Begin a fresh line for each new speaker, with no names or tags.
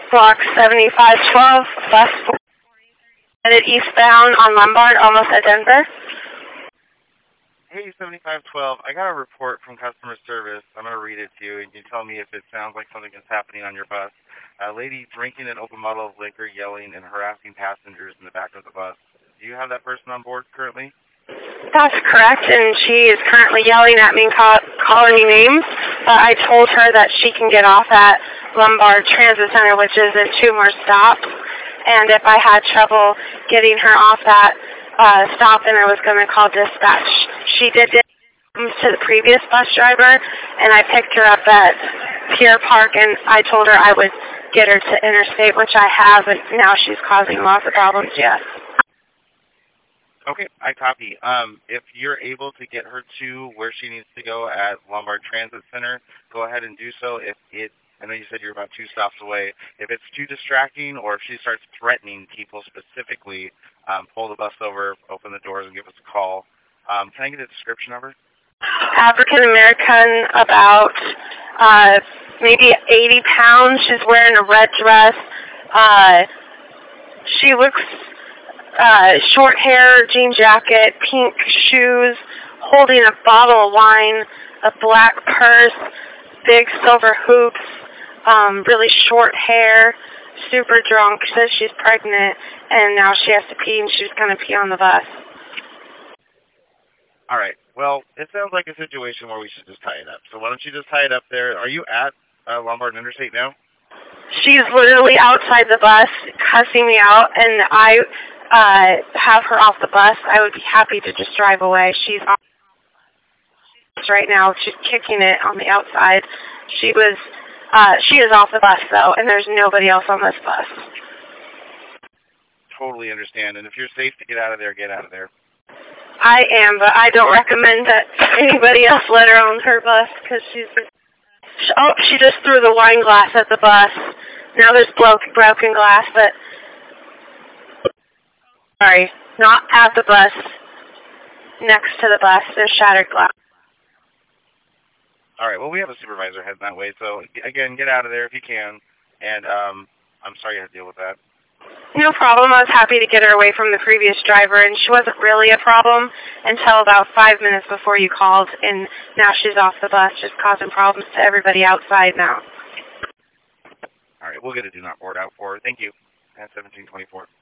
Block 7512, bus headed eastbound on Lombard, almost at Denver.
Hey, 7512, I got a report from customer service. I'm going to read it to you, and you tell me if it sounds like something is happening on your bus. A lady drinking an open bottle of liquor, yelling, and harassing passengers in the back of the bus. Do you have that person on board currently?
That's correct, and she is currently yelling at me and calling me names. I told her that she can get off at Lombard Transit Center, which is in 2 more stops, and if I had trouble getting her off that stop, then I was going to call dispatch. She did to the previous bus driver, and I picked her up at Pier Park, and I told her I would get her to Interstate, which I have, and now she's causing lots of problems, yes.
Okay, I copy. If you're able to get her to where she needs to go at Lombard Transit Center, go ahead and do so. I know you said you're about 2 stops away. If it's too distracting or if she starts threatening people specifically, pull the bus over, open the doors, and give us a call. Can I get a description of her?
African American, about maybe 80 pounds. She's wearing a red dress. She looks short hair, jean jacket, pink shoes, holding a bottle of wine, a black purse, big silver hoops, really short hair, super drunk. She says she's pregnant, and now she has to pee, and she's going to pee on the bus.
All right. Well, it sounds like a situation where we should just tie it up. So why don't you just tie it up there? Are you at Lombard Interstate now?
She's literally outside the bus, cussing me out, and I have her off the bus. I would be happy to just drive away. She's off right now. She's kicking it on the outside. She is off the bus, though, and there's nobody else on this bus.
Totally understand. And if you're safe to get out of there, get out of there.
I am, but I don't recommend that anybody else let her on her bus because she just threw the wine glass at the bus. Now there's broken glass, but sorry, not at the bus. Next to the bus, there's shattered glass.
All right. Well, we have a supervisor heading that way, so again, get out of there if you can. And I'm sorry you had to deal with that.
No problem. I was happy to get her away from the previous driver, and she wasn't really a problem until about 5 minutes before you called, and now she's off the bus, just causing problems to everybody outside now.
All right. We'll get a do not board out for her. Thank you. At 1724.